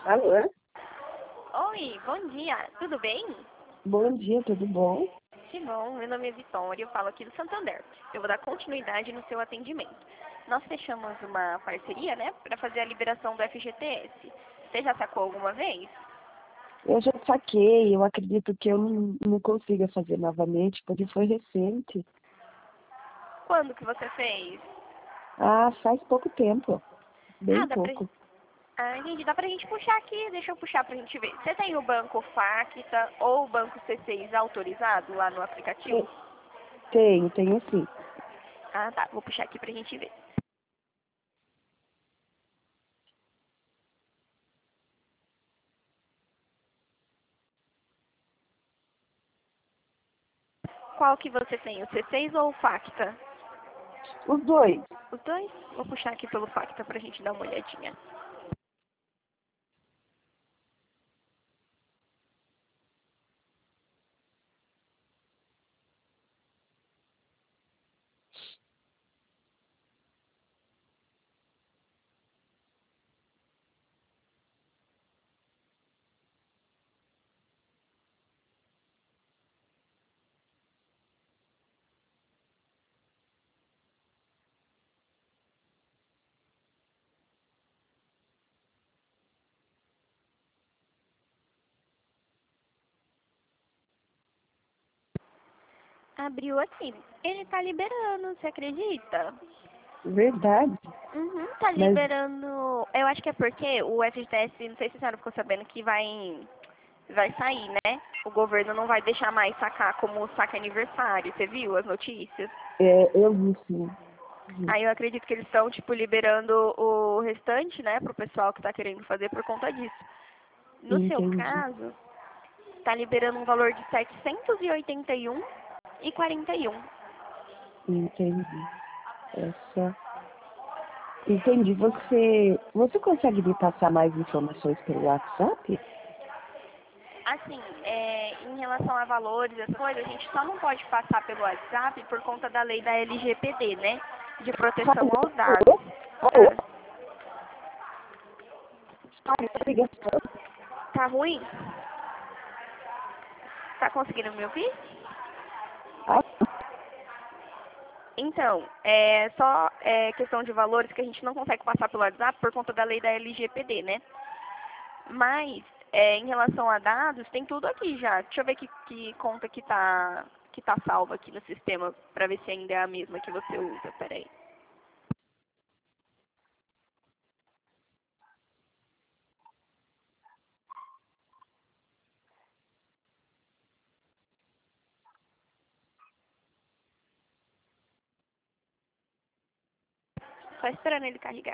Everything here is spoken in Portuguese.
Alô? Oi, bom dia, tudo bem? Bom dia, tudo bom? Que bom, meu nome é Vitória, eu falo aqui do Santander. Eu vou dar continuidade no seu atendimento. Nós fechamos uma parceria, né, para fazer a liberação do FGTS. Você já sacou alguma vez? Eu já saquei, eu acredito que eu não consiga fazer novamente, porque foi recente. Quando que você fez? Ah, faz pouco tempo, bem Ah, pouco. entendi, dá pra gente puxar aqui, deixa eu puxar pra gente ver. Você tem o banco Facta ou o banco C6 autorizado lá no aplicativo? Te- tenho sim. Ah, tá, vou puxar aqui pra gente ver. Qual que você tem, o C6 ou o Facta? Os dois. Os dois? Vou puxar aqui pelo Facta pra gente dar uma olhadinha. Abriu aqui. Ele tá liberando, você acredita? Verdade. Uhum, tá Mas liberando. Eu acho que é porque o FGTS, não sei se a senhora ficou sabendo que vai sair, né? O governo não vai deixar mais sacar como saque aniversário. Você viu as notícias? eu vi sim. Vi. Aí eu acredito que eles estão, tipo, liberando o restante, né, pro pessoal que tá querendo fazer por conta disso. No seu Entendi, caso, tá liberando um valor de 781,41. entendi. Essa. Entendi. Você consegue me passar mais informações pelo WhatsApp? Assim, em relação a valores, as coisas, a gente só não pode passar pelo WhatsApp por conta da lei da LGPD, né? De proteção aos dados. Alô? Ah, Alô? Ligação. tá ruim? Tá conseguindo me ouvir? Então, é só questão de valores que a gente não consegue passar pelo WhatsApp por conta da lei da LGPD, né? Mas, em relação a dados, tem tudo aqui já. Deixa eu ver que conta que tá salva aqui no sistema para ver se ainda é a mesma que você usa. Peraí. Só esperando ele carregar.